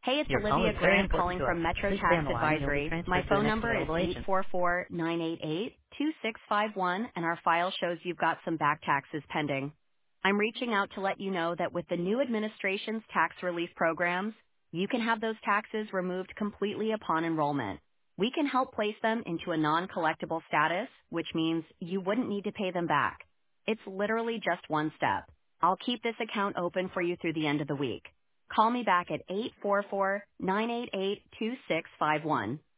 Hey, it's Your call Olivia is very Grant important calling to us. from Metro Please stay Tax on the line and you'll be Advisory. My transferred to the phone next number is available agent. 844-988-2651, and our file shows you've got some back taxes pending. I'm reaching out to let you know that with the new administration's tax relief programs, you can have those taxes removed completely upon enrollment. We can help place them into a non-collectible status, which means you wouldn't need to pay them back. It's literally just one step. I'll keep this account open for you through the end of the week. Call me back at 844-988-2651.